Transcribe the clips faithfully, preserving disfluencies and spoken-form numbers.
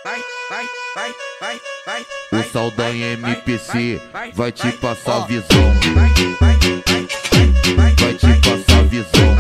O Saldanha M P C vai te passar visão. Vai te passar visão.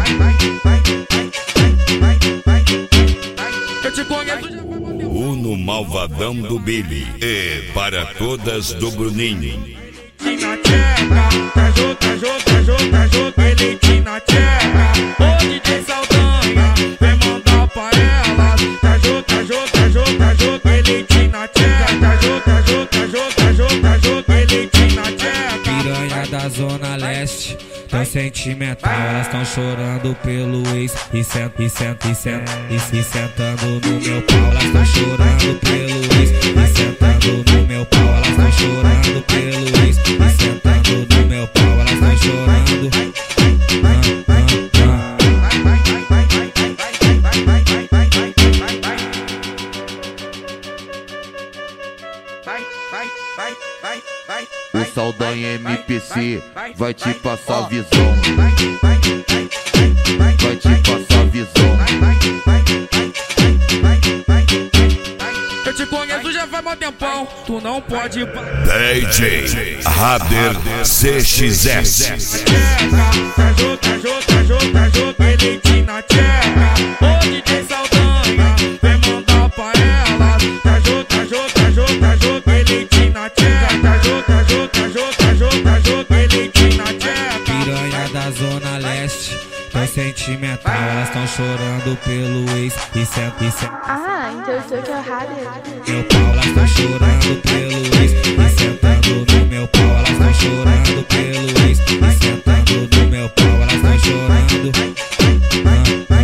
Eu te conheço. Uno Malvadão do Billy e para todas do Bruninho. Na tcheca, tá junto, tá junto, tá junto, tá junto, ele te na tcheca. Ô D J Saldanha, vem mandar pra ela. Tá junto, tá junto, tá junto, tá junto, ele te na tcheca. Tá junto, tá junto, tá junto, tá junto, tá junto, ele te na tcheca. Piranha da Zona Leste, tão sentimental, elas tão chorando pelo ex. E senta, e senta, e senta, e se sentando no meu pau. Elas tão chorando pelo ex, e sentando no meu pau. Elas tão chorando pelo ex, e sentando no meu pau. Elas tão chorando. Ah, ah, ah. O Saldanha M P C vai te passar visão. Vai te passar visão. Eu te conheço já faz mó tempão, tu não pode parar. D J Rader C X S. Tá junto, tá junto, tá junto, tá junto, ele te na tcheca. Ô D J Saldanha, vem mandar pra ela. Tá junto, tá junto, tá junto, tá junto, ele te na tcheca. Tá junto, tá junto, tá junto, tá junto, tá junto, ele te na tcheca. piranha da Zona Leste, tão sentimental, elas tão chorando pelo ex. E senta, e senta. Ah, então eu sou que é o Rader. Meu pau, elas tão chorando pelo ex. E sentando no meu pau, elas tão chorando pelo ex. E sentando no meu pau, elas tão chorando. Ah, ah.